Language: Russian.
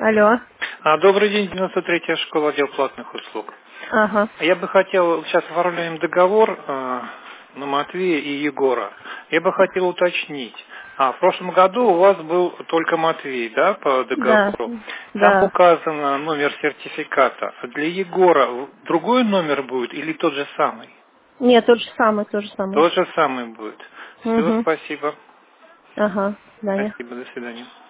Алло. Добрый день, 93-я школа, отдел платных услуг. Ага. Я бы хотел, сейчас оформляем договор на Матвея и Егора. Я бы хотел уточнить. В прошлом году у вас был только Матвей, да, по Да. договору? Там Да. указан номер сертификата. Для Егора другой номер будет или тот же самый? Нет, тот же самый, тот же самый. Тот же самый будет. Все, Угу. спасибо. Ага. Да. Спасибо, до свидания.